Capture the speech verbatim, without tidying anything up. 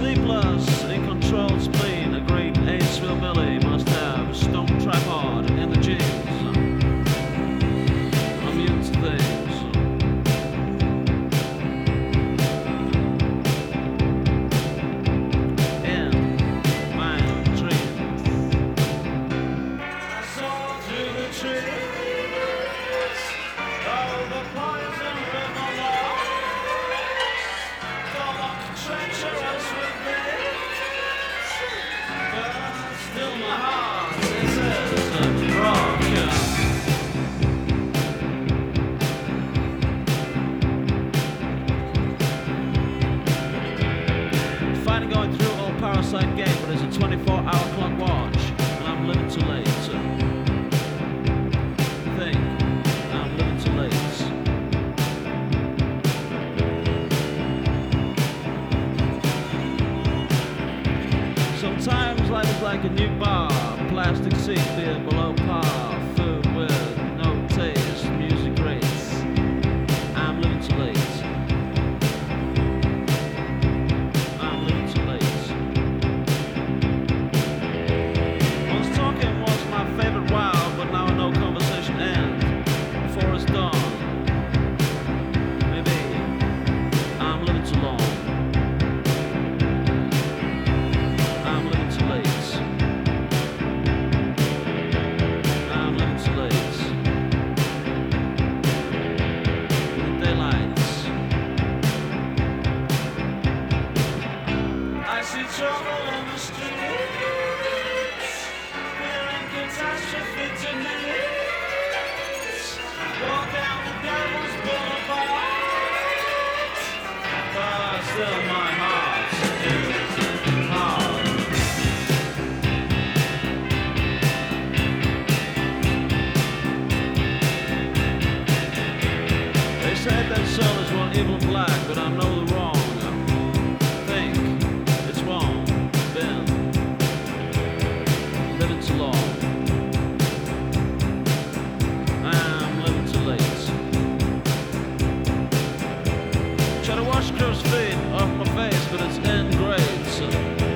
sleepless, in controlled spleen, a great ace Billy must have stone tripod in the jeans. I'm used to things. In my dreams, I saw through the trees, all the poison in my life, dark treacherous with me, but still my heart is as broken. Finally going through old Parasite Gate, but it's a twenty-four hour clock watch, and I'm living too late. Think, I'm living too late. Sometimes life is like a new bar, plastic seat, beer below par, food with no taste, music grates. I'm living too late. I'm living too late. Once talking was my favorite while, but now I know conversation ends before it's done. Maybe I'm living too long. I'm living too late. I'm living too late. In the daylights, I see trouble in the streets, fearing catastrophe to me. Walk down the devil's boulevard, but still my heart is hard. They said that soul is one evil black, but I know the wrong. Think it's wrong. Been living too long. I'm living too late. Try to wash crow's feet off my face, but it's in grades.